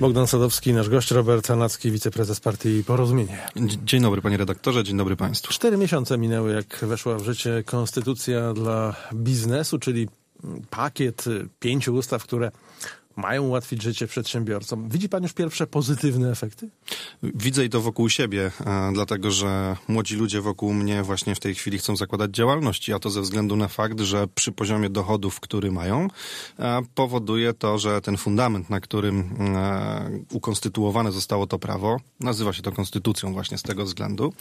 Bogdan Sadowski, nasz gość, Robert Sanacki, wiceprezes partii Porozumienie. Dzień dobry panie redaktorze, dzień dobry państwu. 4 miesiące minęły, jak weszła w życie konstytucja dla biznesu, czyli pakiet 5 ustaw, które mają ułatwić życie przedsiębiorcom. Widzi pan już pierwsze pozytywne efekty? Widzę i to wokół siebie, dlatego że młodzi ludzie wokół mnie właśnie w tej chwili chcą zakładać działalności, a to ze względu na fakt, że przy poziomie dochodów, który mają, powoduje to, że ten fundament, na którym ukonstytuowane zostało to prawo, nazywa się to konstytucją właśnie z tego względu,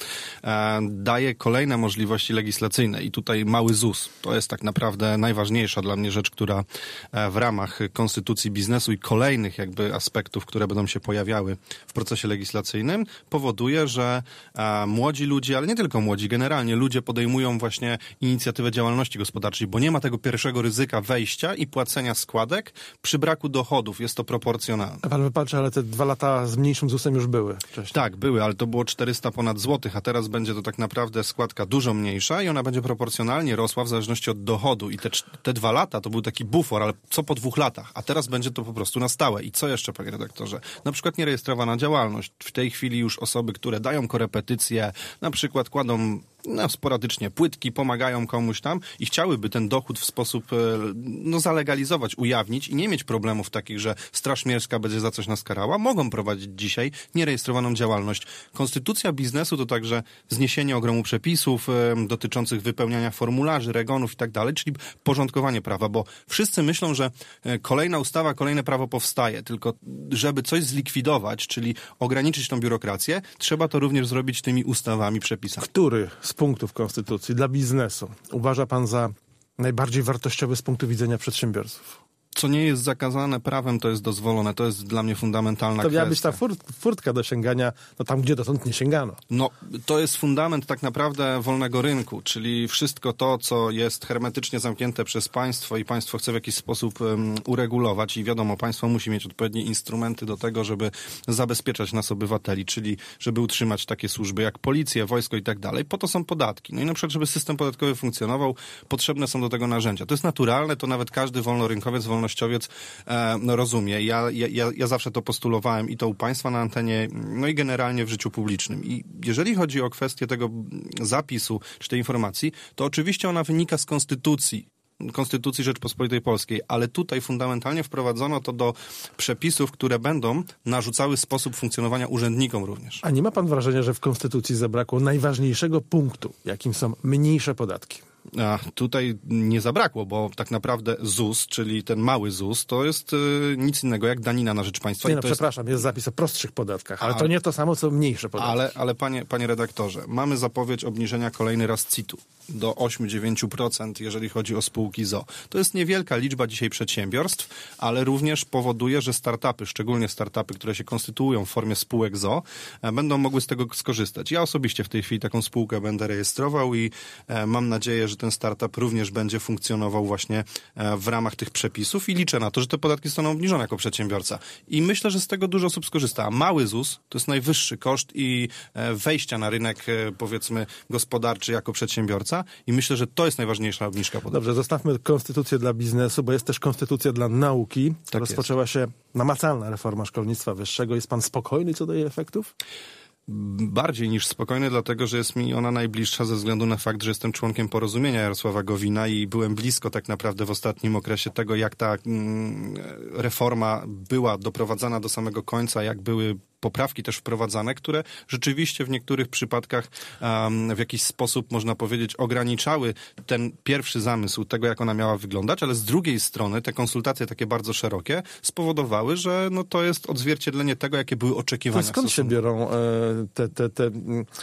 daje kolejne możliwości legislacyjne i tutaj mały ZUS. To jest tak naprawdę najważniejsza dla mnie rzecz, która w ramach konstytucji biznesu i kolejnych jakby aspektów, które będą się pojawiały w procesie legislacyjnym, powoduje, że młodzi ludzie, ale nie tylko młodzi, generalnie ludzie podejmują właśnie inicjatywę działalności gospodarczej, bo nie ma tego pierwszego ryzyka wejścia i płacenia składek przy braku dochodów. Jest to proporcjonalne. A pan wypatrzy, ale te 2 lata z mniejszym ZUS-em już były wcześniej. Tak, były, ale to było 400 ponad złotych, a teraz będzie to tak naprawdę składka dużo mniejsza i ona będzie proporcjonalnie rosła w zależności od dochodu. I te 2 lata to był taki bufor, ale co po 2 latach? A teraz będzie to po prostu na stałe. I co jeszcze, panie redaktorze? Na przykład nierejestrowana działalność. W tej chwili już osoby, które dają korepetycje, na przykład kładą sporadycznie płytki, pomagają komuś tam i chciałyby ten dochód w sposób zalegalizować, ujawnić i nie mieć problemów takich, że Straż Miejska będzie za coś nas karała, mogą prowadzić dzisiaj nierejestrowaną działalność. Konstytucja biznesu to także zniesienie ogromu przepisów dotyczących wypełniania formularzy, regonów i tak dalej, czyli porządkowanie prawa, bo wszyscy myślą, że kolejna ustawa, kolejne prawo powstaje, tylko żeby coś zlikwidować, czyli ograniczyć tą biurokrację, trzeba to również zrobić tymi ustawami, przepisami. Który z punktów konstytucji dla biznesu uważa pan za najbardziej wartościowy z punktu widzenia przedsiębiorców? Co nie jest zakazane prawem, to jest dozwolone. To jest dla mnie fundamentalna kwestia. To miała być ta furtka do sięgania, tam gdzie dotąd nie sięgano. To jest fundament tak naprawdę wolnego rynku, czyli wszystko to, co jest hermetycznie zamknięte przez państwo i państwo chce w jakiś sposób uregulować i wiadomo, państwo musi mieć odpowiednie instrumenty do tego, żeby zabezpieczać nas obywateli, czyli żeby utrzymać takie służby jak policję, wojsko i tak dalej. Po to są podatki. No i na przykład, żeby system podatkowy funkcjonował, potrzebne są do tego narzędzia. To jest naturalne, to nawet każdy wolnorynkowiec, wolnościowiec rozumie. Ja zawsze to postulowałem i to u państwa na antenie, no i generalnie w życiu publicznym. I jeżeli chodzi o kwestię tego zapisu, czy tej informacji, to oczywiście ona wynika z Konstytucji Rzeczpospolitej Polskiej, ale tutaj fundamentalnie wprowadzono to do przepisów, które będą narzucały sposób funkcjonowania urzędnikom również. A nie ma pan wrażenia, że w Konstytucji zabrakło najważniejszego punktu, jakim są mniejsze podatki? A tutaj nie zabrakło, bo tak naprawdę ZUS, czyli ten mały ZUS, to jest nic innego jak danina na rzecz państwa. Przepraszam, jest zapis o prostszych podatkach, ale to nie to samo, co mniejsze podatki. Ale panie redaktorze, mamy zapowiedź obniżenia kolejny raz CIT-u do 8-9%, jeżeli chodzi o spółki z o.o. To jest niewielka liczba dzisiaj przedsiębiorstw, ale również powoduje, że startupy, szczególnie startupy, które się konstytuują w formie spółek z o.o., będą mogły z tego skorzystać. Ja osobiście w tej chwili taką spółkę będę rejestrował i mam nadzieję, że ten startup również będzie funkcjonował właśnie w ramach tych przepisów i liczę na to, że te podatki zostaną obniżone jako przedsiębiorca. I myślę, że z tego dużo osób skorzysta. A mały ZUS to jest najwyższy koszt i wejścia na rynek, powiedzmy, gospodarczy jako przedsiębiorca i myślę, że to jest najważniejsza obniżka podatków. Dobrze, zostawmy konstytucję dla biznesu, bo jest też konstytucja dla nauki. Tak rozpoczęła się namacalna reforma szkolnictwa wyższego. Jest pan spokojny co do jej efektów? Bardziej niż spokojny, dlatego że jest mi ona najbliższa ze względu na fakt, że jestem członkiem Porozumienia Jarosława Gowina i byłem blisko tak naprawdę w ostatnim okresie tego, jak ta reforma była doprowadzana do samego końca, jak były poprawki też wprowadzane, które rzeczywiście w niektórych przypadkach w jakiś sposób, można powiedzieć, ograniczały ten pierwszy zamysł tego, jak ona miała wyglądać, ale z drugiej strony te konsultacje takie bardzo szerokie spowodowały, że to jest odzwierciedlenie tego, jakie były oczekiwania. To skąd się biorą te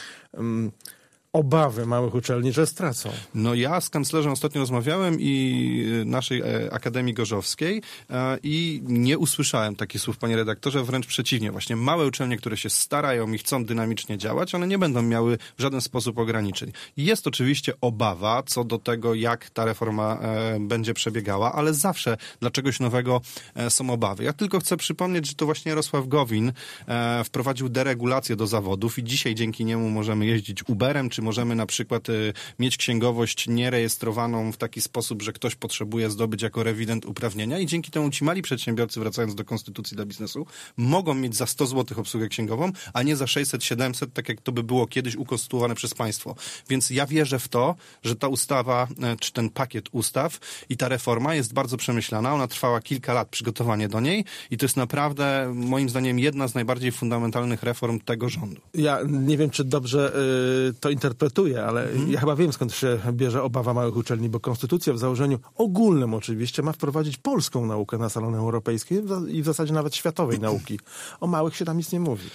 obawy małych uczelni, że stracą? Ja z kanclerzem ostatnio rozmawiałem i naszej Akademii Gorzowskiej i nie usłyszałem takich słów, panie redaktorze, wręcz przeciwnie. Właśnie małe uczelnie, które się starają i chcą dynamicznie działać, one nie będą miały w żaden sposób ograniczeń. Jest oczywiście obawa co do tego, jak ta reforma będzie przebiegała, ale zawsze dla czegoś nowego są obawy. Ja tylko chcę przypomnieć, że to właśnie Jarosław Gowin wprowadził deregulację do zawodów i dzisiaj dzięki niemu możemy jeździć Uberem, czy możemy na przykład mieć księgowość nierejestrowaną w taki sposób, że ktoś potrzebuje zdobyć jako rewident uprawnienia i dzięki temu ci mali przedsiębiorcy, wracając do konstytucji dla biznesu, mogą mieć za 100 zł obsługę księgową, a nie za 600-700, tak jak to by było kiedyś ukonstytuowane przez państwo. Więc ja wierzę w to, że ta ustawa, czy ten pakiet ustaw i ta reforma jest bardzo przemyślana. Ona trwała kilka lat, przygotowanie do niej i to jest naprawdę, moim zdaniem, jedna z najbardziej fundamentalnych reform tego rządu. Ja nie wiem, czy dobrze to interpretuję, ale ja chyba wiem, skąd się bierze obawa małych uczelni, bo konstytucja w założeniu ogólnym oczywiście ma wprowadzić polską naukę na salony europejskie i w zasadzie nawet światowej nauki. O małych się tam nic nie mówi.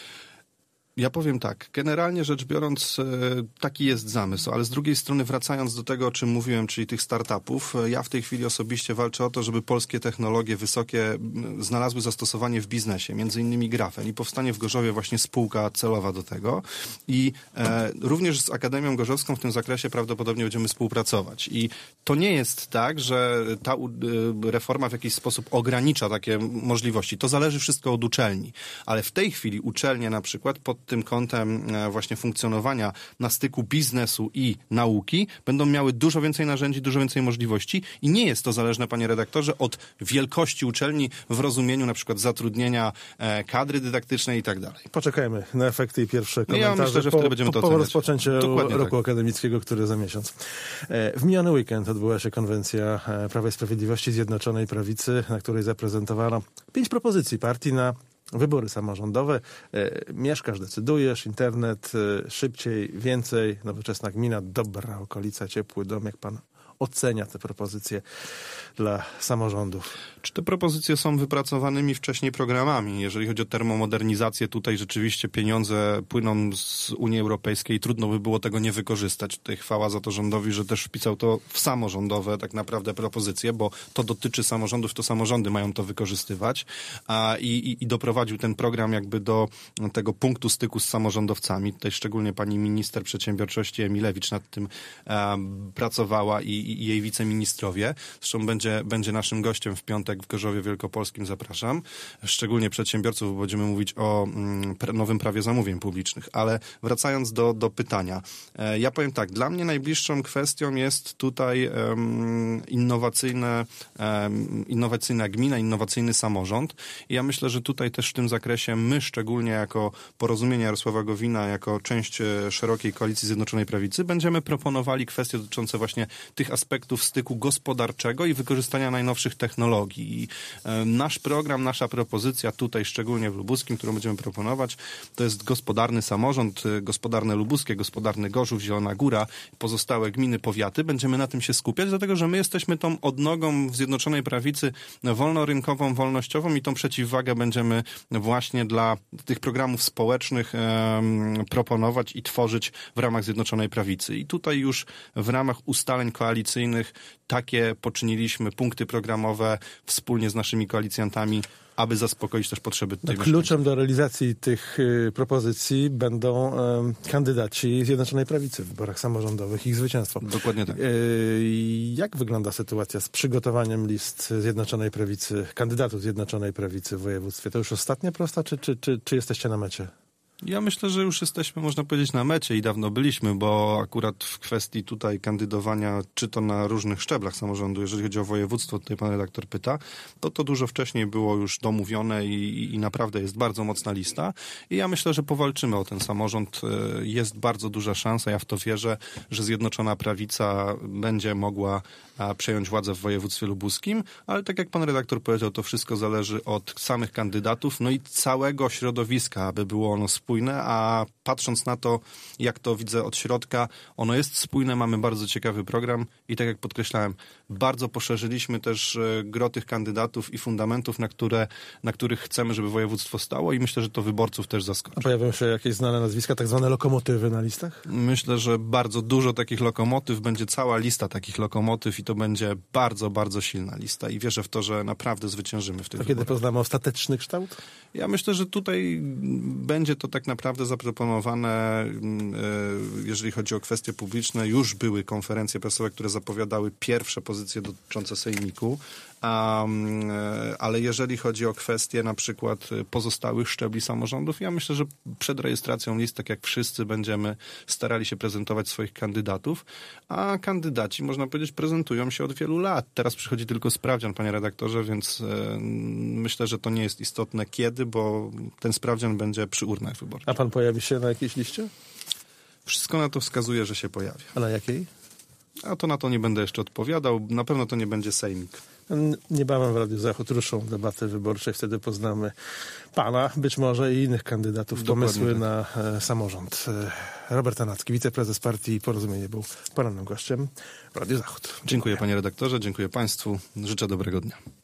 Ja powiem tak, generalnie rzecz biorąc taki jest zamysł, ale z drugiej strony wracając do tego, o czym mówiłem, czyli tych startupów, ja w tej chwili osobiście walczę o to, żeby polskie technologie wysokie znalazły zastosowanie w biznesie, między innymi grafen i powstanie w Gorzowie właśnie spółka celowa do tego i również z Akademią Gorzowską w tym zakresie prawdopodobnie będziemy współpracować i to nie jest tak, że ta reforma w jakiś sposób ogranicza takie możliwości, to zależy wszystko od uczelni, ale w tej chwili uczelnie na przykład pod tym kątem właśnie funkcjonowania na styku biznesu i nauki będą miały dużo więcej narzędzi, dużo więcej możliwości i nie jest to zależne, panie redaktorze, od wielkości uczelni w rozumieniu na przykład zatrudnienia kadry dydaktycznej i tak dalej. Poczekajmy na efekty i pierwsze komentarze. Ja myślę, że wtedy będziemy to oceniać. Po rozpoczęciu roku akademickiego, który za miesiąc. W miniony weekend odbyła się konwencja Prawa i Sprawiedliwości Zjednoczonej Prawicy, na której zaprezentowano 5 propozycji partii na wybory samorządowe. Mieszkasz, decydujesz, internet, szybciej, więcej, nowoczesna gmina, dobra okolica, ciepły dom. Jak pan ocenia te propozycje dla samorządów? Czy te propozycje są wypracowanymi wcześniej programami? Jeżeli chodzi o termomodernizację, tutaj rzeczywiście pieniądze płyną z Unii Europejskiej i trudno by było tego nie wykorzystać. Tutaj chwała za to rządowi, że też wpisał to w samorządowe tak naprawdę propozycje, bo to dotyczy samorządów, to samorządy mają to wykorzystywać i doprowadził ten program jakby do tego punktu styku z samorządowcami. Tutaj szczególnie pani minister przedsiębiorczości Emilewicz nad tym pracowała i jej wiceministrowie. Zresztą będzie naszym gościem w piątek w Gorzowie Wielkopolskim, zapraszam. Szczególnie przedsiębiorców, bo będziemy mówić o nowym prawie zamówień publicznych. Ale wracając do pytania. Ja powiem tak, dla mnie najbliższą kwestią jest tutaj innowacyjna gmina, innowacyjny samorząd. I ja myślę, że tutaj też w tym zakresie my, szczególnie jako Porozumienie Jarosława Gowina, jako część szerokiej koalicji Zjednoczonej Prawicy, będziemy proponowali kwestie dotyczące właśnie tych aspektów styku gospodarczego i wykorzystania najnowszych technologii. I nasz program, nasza propozycja tutaj, szczególnie w Lubuskim, którą będziemy proponować, to jest gospodarny samorząd, gospodarne Lubuskie, gospodarny Gorzów, Zielona Góra, pozostałe gminy, powiaty. Będziemy na tym się skupiać, dlatego że my jesteśmy tą odnogą w Zjednoczonej Prawicy wolnorynkową, wolnościową i tą przeciwwagę będziemy właśnie dla tych programów społecznych proponować i tworzyć w ramach Zjednoczonej Prawicy. I tutaj już w ramach ustaleń koalicyjnych takie poczyniliśmy punkty programowe wspólnie z naszymi koalicjantami, aby zaspokoić też potrzeby tej mieszkańców. Kluczem do realizacji tych propozycji będą kandydaci Zjednoczonej Prawicy w wyborach samorządowych i ich zwycięstwo. Dokładnie tak. Jak wygląda sytuacja z przygotowaniem list Zjednoczonej Prawicy, kandydatów Zjednoczonej Prawicy w województwie? To już ostatnia prosta, czy jesteście na mecie? Ja myślę, że już jesteśmy, można powiedzieć, na mecie i dawno byliśmy, bo akurat w kwestii tutaj kandydowania, czy to na różnych szczeblach samorządu, jeżeli chodzi o województwo, tutaj pan redaktor pyta, to dużo wcześniej było już domówione i naprawdę jest bardzo mocna lista. I ja myślę, że powalczymy o ten samorząd. Jest bardzo duża szansa, ja w to wierzę, że Zjednoczona Prawica będzie mogła przejąć władzę w województwie lubuskim, ale tak jak pan redaktor powiedział, to wszystko zależy od samych kandydatów, no i całego środowiska, aby było ono spójne, a patrząc na to, jak to widzę od środka, ono jest spójne, mamy bardzo ciekawy program i tak jak podkreślałem, bardzo poszerzyliśmy też gro tych kandydatów i fundamentów, na których chcemy, żeby województwo stało i myślę, że to wyborców też zaskoczy. A pojawią się jakieś znane nazwiska, tak zwane lokomotywy na listach? Myślę, że bardzo dużo takich lokomotyw, będzie cała lista takich lokomotyw i to będzie bardzo, bardzo silna lista i wierzę w to, że naprawdę zwyciężymy w tych wyborach. Kiedy poznamy ostateczny kształt? Ja myślę, że tutaj będzie to tak naprawdę zaproponowane, jeżeli chodzi o kwestie publiczne. Już były konferencje prasowe, które zapowiadały pierwsze pozycje dotyczące sejmiku. Ale jeżeli chodzi o kwestie na przykład pozostałych szczebli samorządów, ja myślę, że przed rejestracją list, tak jak wszyscy, będziemy starali się prezentować swoich kandydatów, a kandydaci, można powiedzieć, prezentują się od wielu lat. Teraz przychodzi tylko sprawdzian, panie redaktorze, więc myślę, że to nie jest istotne kiedy, bo ten sprawdzian będzie przy urnach wyborczych. A pan pojawi się na jakiejś liście? Wszystko na to wskazuje, że się pojawi. A na jakiej? A to na to nie będę jeszcze odpowiadał. Na pewno to nie będzie sejmik. Niebawem w Radiu Zachód ruszą debaty wyborcze. Wtedy poznamy pana, być może i innych kandydatów. Dokładnie Pomysły tak. na samorząd. Robert Tanacki, wiceprezes partii Porozumienie, był porannym gościem w Radiu Zachód. Dziękuję panie redaktorze, dziękuję państwu. Życzę dobrego dnia.